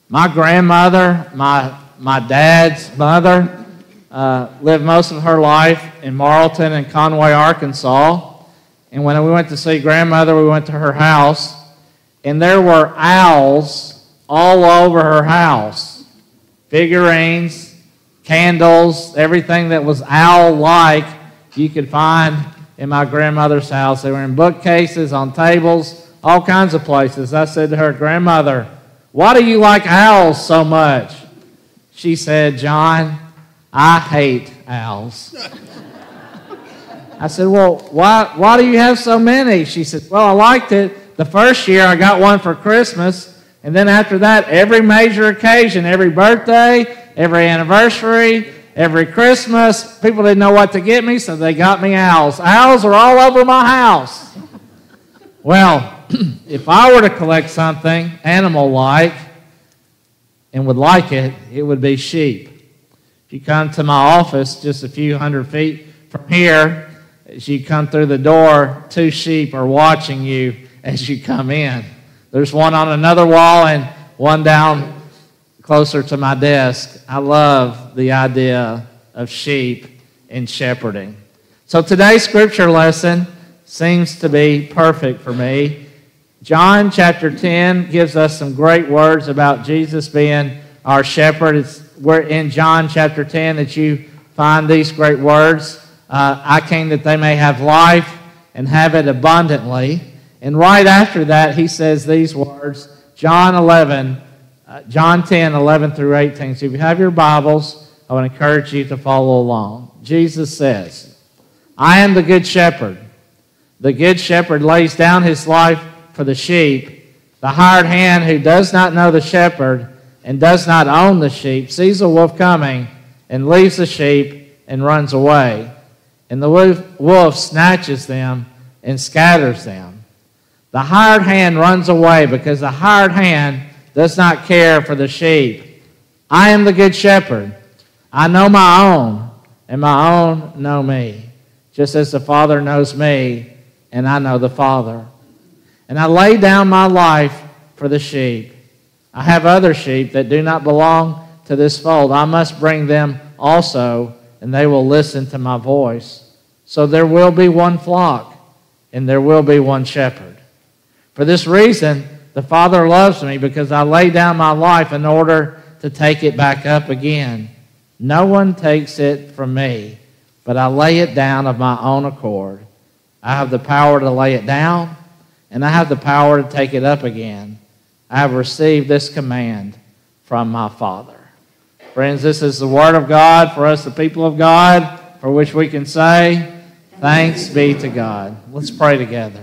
My grandmother, my dad's mother, lived most of her life in Marlton and Conway, Arkansas. And when we went to see grandmother, we went to her house, and there were owls all over her house. Figurines, candles, everything that was owl-like you could find in my grandmother's house. They were in bookcases, on tables, all kinds of places. I said to her, "Grandmother, why do you like owls so much?" She said, "John, I hate owls." I said, "Well, why do you have so many?" She said, "Well, I liked it. The first year I got one for Christmas, and then after that, every major occasion, every birthday, every anniversary, every Christmas, people didn't know what to get me, so they got me owls. Owls are all over my house." Well, if I were to collect something animal-like and would like it, it would be sheep. If you come to my office just a few hundred feet from here, as you come through the door, 2 sheep are watching you as you come in. There's one on another wall and one down closer to my desk. I love the idea of sheep and shepherding. So today's scripture lesson seems to be perfect for me. John chapter 10 gives us some great words about Jesus being our shepherd. It's in John chapter 10 that you find these great words. I came that they may have life and have it abundantly. And right after that, he says these words, John 10, 11 through 18. So if you have your Bibles, I would encourage you to follow along. Jesus says, "I am the good shepherd. The good shepherd lays down his life for the sheep. The hired hand who does not know the shepherd and does not own the sheep sees a wolf coming and leaves the sheep and runs away. And the wolf snatches them and scatters them. The hired hand runs away because the hired hand does not care for the sheep. I am the good shepherd. I know my own, and my own know me, just as the Father knows me, and I know the Father. And I lay down my life for the sheep. I have other sheep that do not belong to this fold. I must bring them also, and they will listen to my voice. So there will be one flock, and there will be one shepherd. For this reason, the Father loves me, because I lay down my life in order to take it back up again. No one takes it from me, but I lay it down of my own accord. I have the power to lay it down, and I have the power to take it up again. I have received this command from my Father." Friends, this is the Word of God for us, the people of God, for which we can say, thanks be to God. Let's pray together.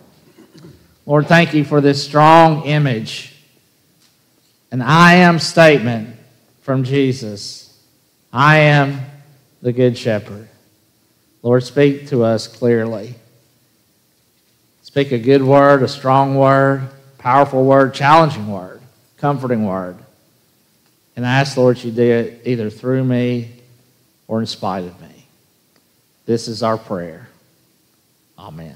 Lord, thank you for this strong image, an I am statement from Jesus. I am the good shepherd. Lord, speak to us clearly. Speak a good word, a strong word, powerful word, challenging word, comforting word. And I ask, Lord, you do it either through me or in spite of me. This is our prayer. Amen.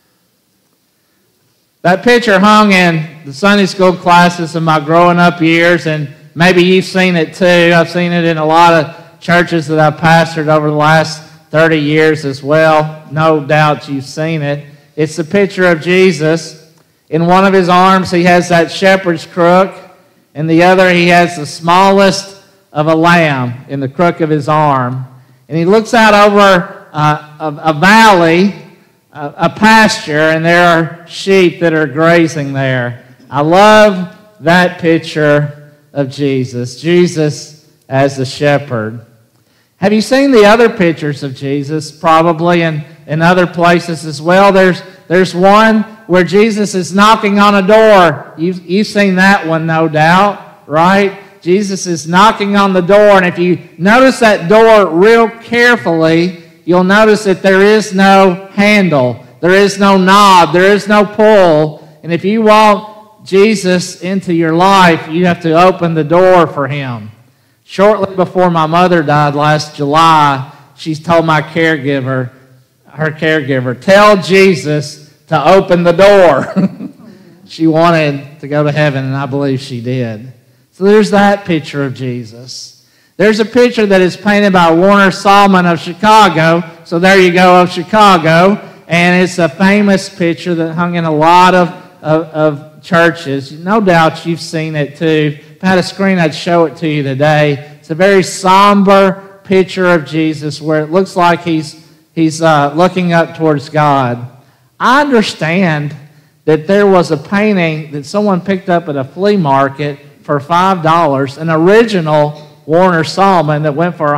That picture hung in the Sunday school classes of my growing up years, and maybe you've seen it too. I've seen it in a lot of churches that I've pastored over the last 30 years as well. No doubt you've seen it. It's the picture of Jesus. In one of his arms, he has that shepherd's crook. In the other, he has the smallest of a lamb in the crook of his arm. And he looks out over a valley, a pasture, and there are sheep that are grazing there. I love that picture of Jesus. Jesus as the shepherd. Have you seen the other pictures of Jesus? Probably in other places as well. There's one where Jesus is knocking on a door. You've seen that one, no doubt, right? Jesus is knocking on the door, and if you notice that door real carefully, you'll notice that there is no handle, there is no knob, there is no pull. And if you want Jesus into your life, you have to open the door for him. Shortly before my mother died last July, she told her caregiver, tell Jesus to open the door. She wanted to go to heaven, and I believe she did. So there's that picture of Jesus. There's a picture that is painted by Warner Sallman of Chicago. So there you go, of Chicago. And it's a famous picture that hung in a lot of churches. No doubt you've seen it too. If I had a screen, I'd show it to you today. It's a very somber picture of Jesus where it looks like he's looking up towards God. I understand that there was a painting that someone picked up at a flea market for $5, an original Warner Sallman that went for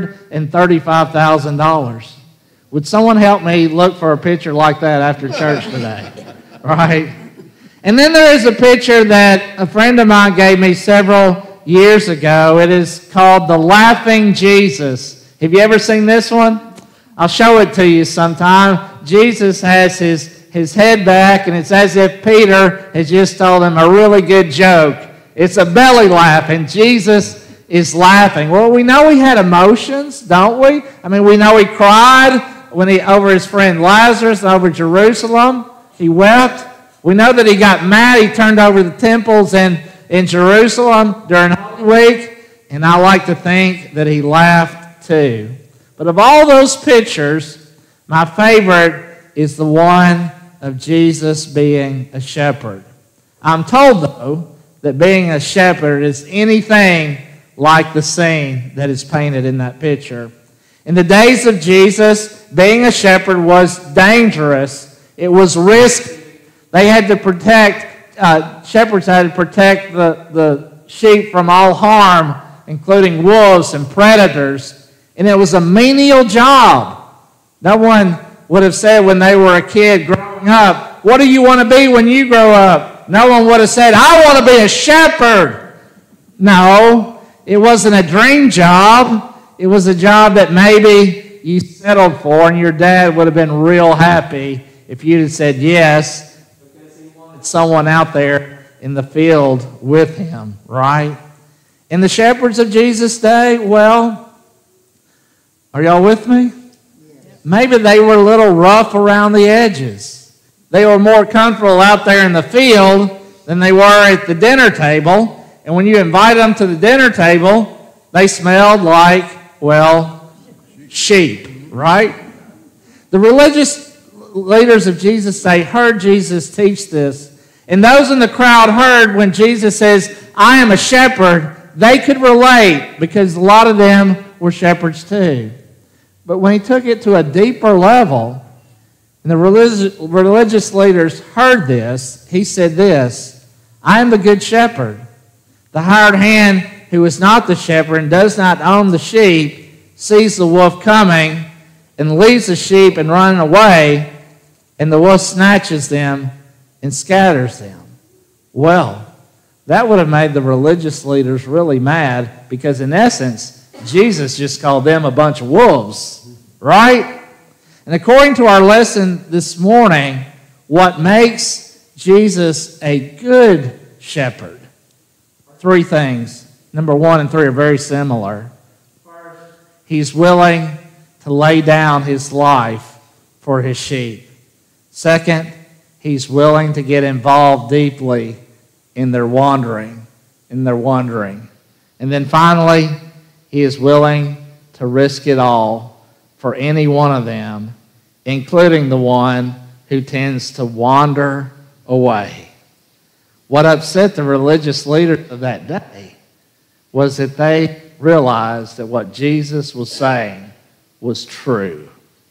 $135,000. Would someone help me look for a picture like that after church today? Right? And then there is a picture that a friend of mine gave me several years ago. It is called The Laughing Jesus. Have you ever seen this one? I'll show it to you sometime. Jesus has his head back, and it's as if Peter has just told him a really good joke. It's a belly laugh, and Jesus is laughing. Well, we know he had emotions, don't we? I mean, we know he cried over his friend Lazarus, over Jerusalem. He wept. We know that he got mad. He turned over the temples in Jerusalem during Holy Week, and I like to think that he laughed too. But of all those pictures, my favorite is the one of Jesus being a shepherd. I'm told, though, that being a shepherd is anything like the scene that is painted in that picture. In the days of Jesus, being a shepherd was dangerous. It was risky. They had to protect, shepherds had to protect the sheep from all harm, including wolves and predators. And it was a menial job. No one would have said when they were a kid growing up, what do you want to be when you grow up? No one would have said, I want to be a shepherd. No, it wasn't a dream job. It was a job that maybe you settled for, and your dad would have been real happy if you'd have said yes, because he wanted someone out there in the field with him, right? And the shepherds of Jesus' day, well, are y'all with me? Maybe they were a little rough around the edges. They were more comfortable out there in the field than they were at the dinner table. And when you invited them to the dinner table, they smelled like, well, sheep, right? The religious leaders of Jesus' day heard Jesus teach this. And those in the crowd heard when Jesus says, I am a shepherd, they could relate because a lot of them were shepherds too. But when he took it to a deeper level, and the religious leaders heard this, he said this, I am the good shepherd. The hired hand who is not the shepherd and does not own the sheep sees the wolf coming and leaves the sheep and running away, and the wolf snatches them and scatters them. Well, that would have made the religious leaders really mad because in essence, Jesus just called them a bunch of wolves, right? And according to our lesson this morning, what makes Jesus a good shepherd? Three things. Number 1 and 3 are very similar. First, he's willing to lay down his life for his sheep. Second, he's willing to get involved deeply in their wandering. And then finally, he is willing to risk it all for any one of them, including the one who tends to wander away. What upset the religious leaders of that day was that they realized that what Jesus was saying was true.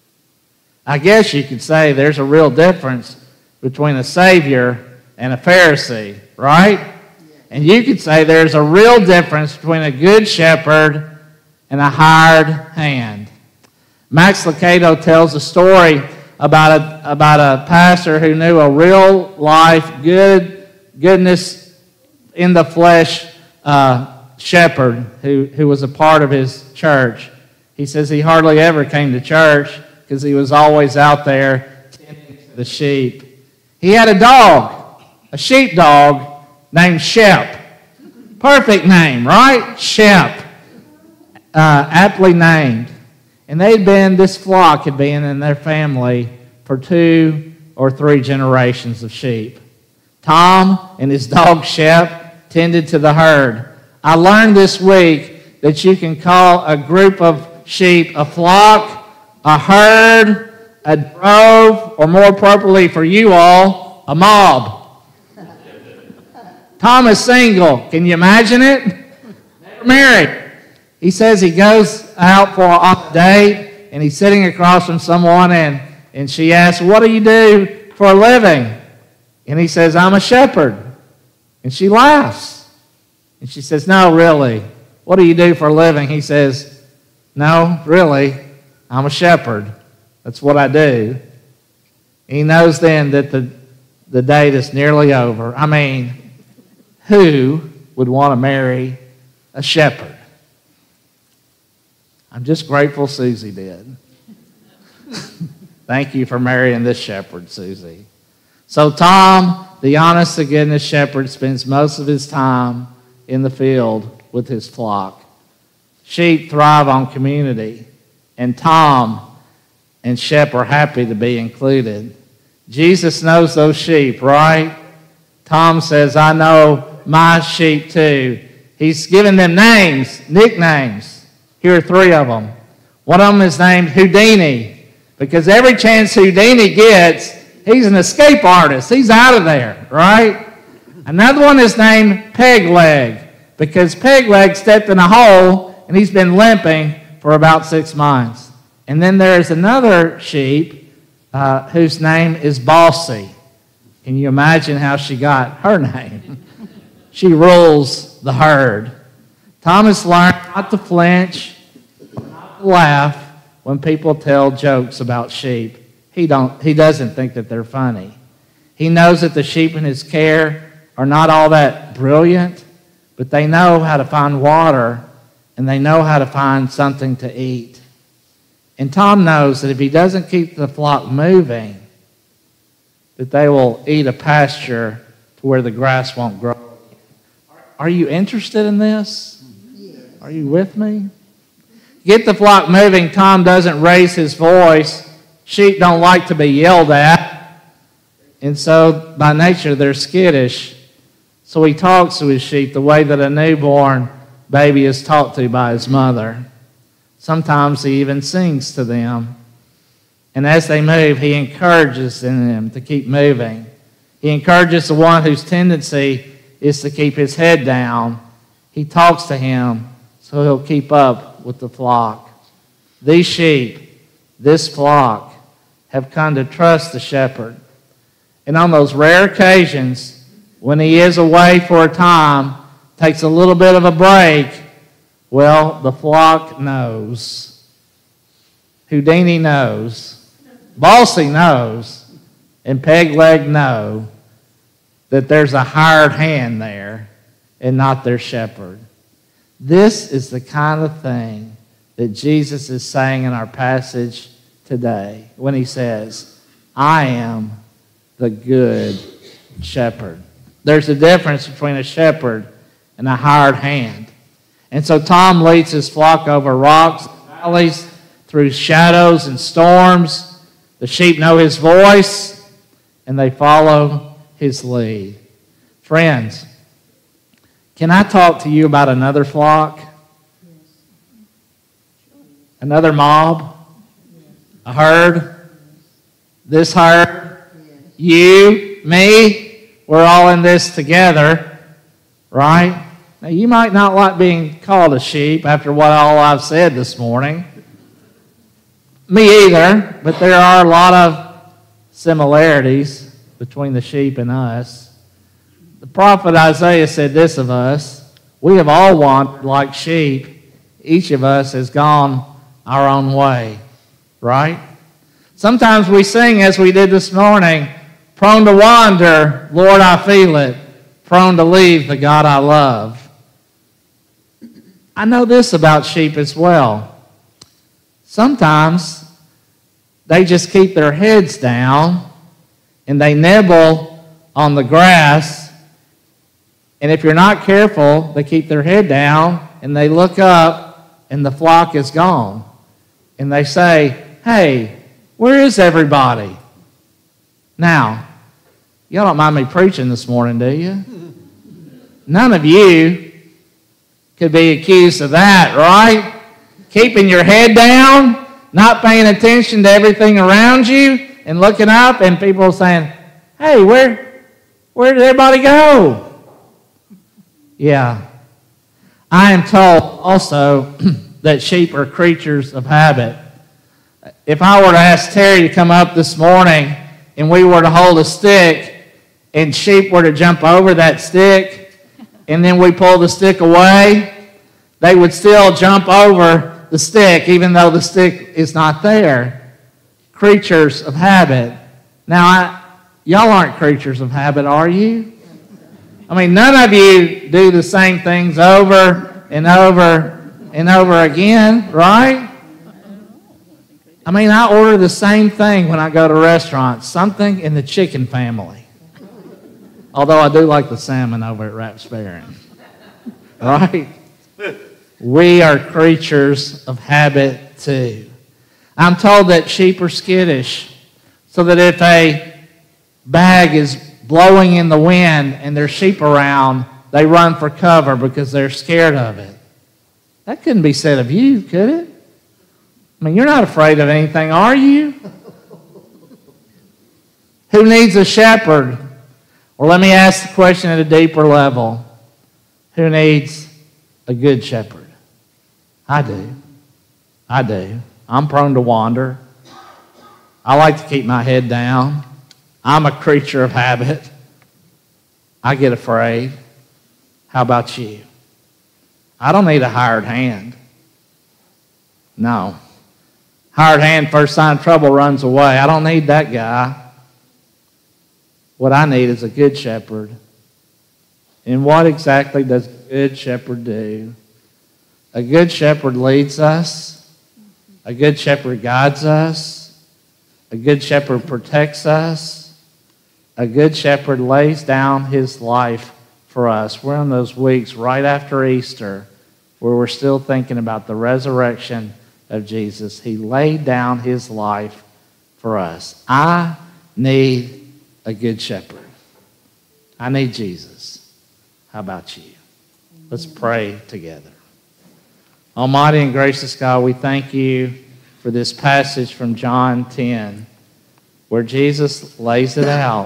I guess you could say there's a real difference between a Savior and a Pharisee, right? And you could say there's a real difference between a good shepherd and a hired hand. Max Lucado tells a story about a pastor who knew a real life, goodness in the flesh shepherd who was a part of his church. He says he hardly ever came to church because he was always out there tending to the sheep. He had a dog, a sheepdog named Shep. Perfect name, right? Shep. Aptly named. And this flock had been in their family for 2 or 3 generations of sheep. Tom and his dog Shep tended to the herd. I learned this week that you can call a group of sheep a flock, a herd, a drove, or more appropriately for you all, a mob. Tom is single. Can you imagine it? Never married. He says he goes out for a date, and he's sitting across from someone, and she asks, what do you do for a living? And he says, I'm a shepherd. And she laughs. And she says, no, really, what do you do for a living? He says, no, really, I'm a shepherd. That's what I do. And he knows then that the date is nearly over. I mean, who would want to marry a shepherd? I'm just grateful Susie did. Thank you for marrying this shepherd, Susie. So Tom, the honest-to-goodness shepherd, spends most of his time in the field with his flock. Sheep thrive on community, and Tom and Shep are happy to be included. Jesus knows those sheep, right? Tom says, I know my sheep too. He's given them names, nicknames. Here are 3 of them. One of them is named Houdini, because every chance Houdini gets, he's an escape artist. He's out of there, right? Another one is named Pegleg, because Pegleg stepped in a hole and he's been limping for about 6 months. And then there's another sheep whose name is Bossy. Can you imagine how she got her name? She rules the herd. Thomas learned not to flinch, not to laugh when people tell jokes about sheep. He doesn't think that they're funny. He knows that the sheep in his care are not all that brilliant, but they know how to find water and they know how to find something to eat. And Tom knows that if he doesn't keep the flock moving, that they will eat a pasture to where the grass won't grow. Are you interested in this? Are you with me? Get the flock moving. Tom doesn't raise his voice. Sheep don't like to be yelled at. And so, by nature, they're skittish. So he talks to his sheep the way that a newborn baby is taught to by his mother. Sometimes he even sings to them. And as they move, he encourages them to keep moving. He encourages the one whose tendency is to keep his head down. He talks to him so he'll keep up with the flock. These sheep, this flock, have come to trust the shepherd. And on those rare occasions when he is away for a time, takes a little bit of a break, well, the flock knows. Houdini knows. Bossy knows. And Pegleg know that there's a hired hand there and not their shepherd. This is the kind of thing that Jesus is saying in our passage today when he says, I am the good shepherd. There's a difference between a shepherd and a hired hand. And so Tom leads his flock over rocks and valleys, through shadows and storms. The sheep know his voice, and they follow his lead. Friends, can I talk to you about another flock? Another mob? A herd? This herd? You, me, we're all in this together, right? Now, you might not like being called a sheep after what all I've said this morning. Me either, but there are a lot of similarities between the sheep and us. The prophet Isaiah said this of us: we have all wandered like sheep. Each of us has gone our own way, right? Sometimes we sing, as we did this morning, prone to wander, Lord, I feel it, prone to leave the God I love. I know this about sheep as well. Sometimes they just keep their heads down and they nibble on the grass. And if you're not careful, they keep their head down and they look up and the flock is gone. And they say, hey, where is everybody? Now, y'all don't mind me preaching this morning, do you? None of you could be accused of that, right? Keeping your head down, not paying attention to everything around you, and looking up, and people saying, hey, where did everybody go? Yeah. I am told also that sheep are creatures of habit. If I were to ask Terry to come up this morning and we were to hold a stick and sheep were to jump over that stick and then we pull the stick away, they would still jump over the stick even though the stick is not there. Creatures of habit. Now, y'all aren't creatures of habit, are you? I mean, none of you do the same things over and over and over again, right? I mean, I order the same thing when I go to restaurants, something in the chicken family. Although I do like the salmon over at Raps Baron. Right? We are creatures of habit too. I'm told that sheep are skittish, so that if a bag is blowing in the wind and there's sheep around, they run for cover because they're scared of it. That couldn't be said of you, could it? I mean, you're not afraid of anything, are you? Who needs a shepherd? Or let me ask the question at a deeper level. Who needs a good shepherd? I do. I do. I'm prone to wander. I like to keep my head down. I'm a creature of habit. I get afraid. How about you? I don't need a hired hand. No. Hired hand, first sign of trouble, runs away. I don't need that guy. What I need is a good shepherd. And what exactly does a good shepherd do? A good shepherd leads us. A good shepherd guides us. A good shepherd protects us. A good shepherd lays down his life for us. We're in those weeks right after Easter where we're still thinking about the resurrection of Jesus. He laid down his life for us. I need a good shepherd. I need Jesus. How about you? Let's pray together. Almighty and gracious God, we thank you for this passage from John 10 where Jesus lays it out.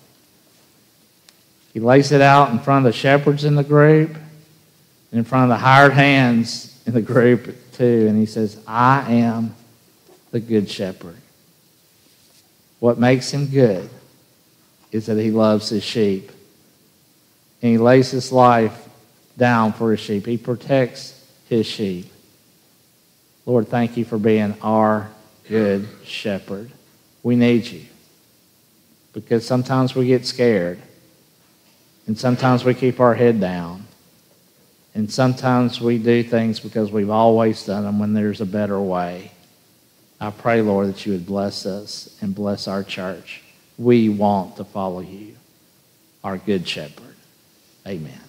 He lays it out in front of the shepherds in the group and in front of the hired hands in the group too. And he says, I am the good shepherd. What makes him good is that he loves his sheep. And he lays his life down for his sheep. He protects his sheep. Lord, thank you for being our good shepherd. We need you. Because sometimes we get scared. And sometimes we keep our head down. And sometimes we do things because we've always done them when there's a better way. I pray, Lord, that you would bless us and bless our church. We want to follow you, our good shepherd. Amen.